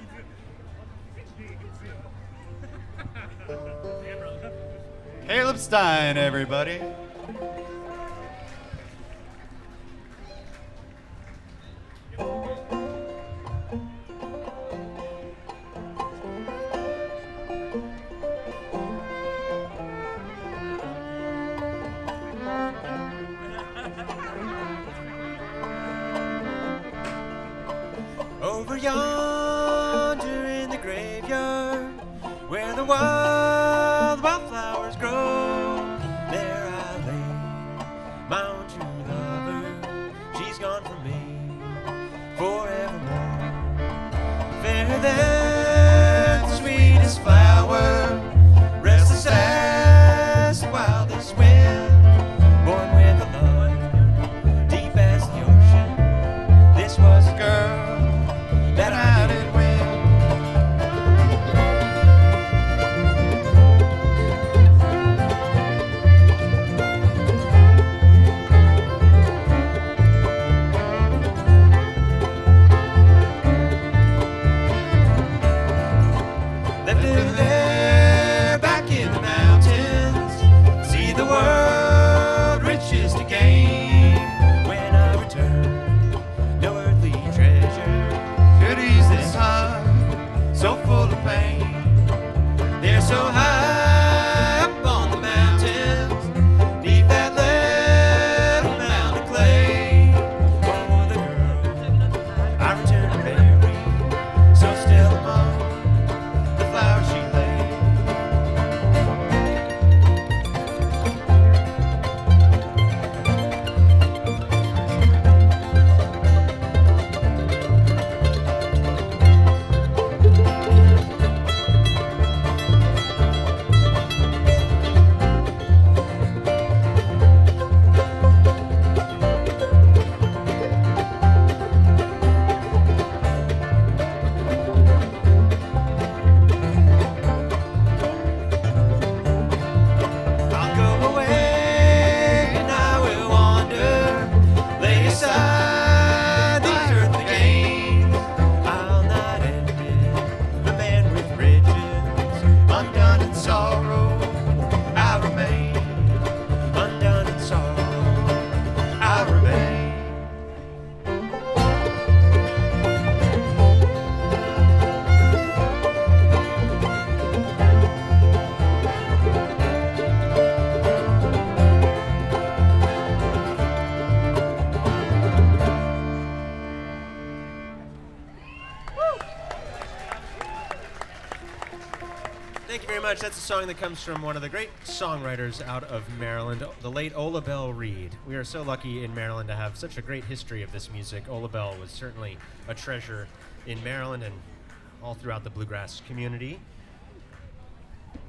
Caleb Stein, everybody. Over yonder in the graveyard, where the wildflowers grow, there I lay my own true lover. She's gone from me forevermore. Fairer than the sweetest flower, restless as the wildest wind, born with a love deep as the ocean. This was a girl that I did win. Left her there back in the mountains, see the world riches to gain. When I return, no earthly treasure could ease this heart so full of pain. They're so high up on the mountains, neath that little mound of clay. Oh, the girl I return to bury, so still among the flowers she laid. I'll go away and I will wander, lay aside these earthly gains. I'll not envy the man with riches, undone in sorrow I remain. Undone in sorrow I remain. Thank you very much. That's a song that comes from one of the great songwriters out of Maryland, the late Ola Belle Reed. We are so lucky in Maryland to have such a great history of this music. Ola Belle was certainly a treasure in Maryland and all throughout the bluegrass community.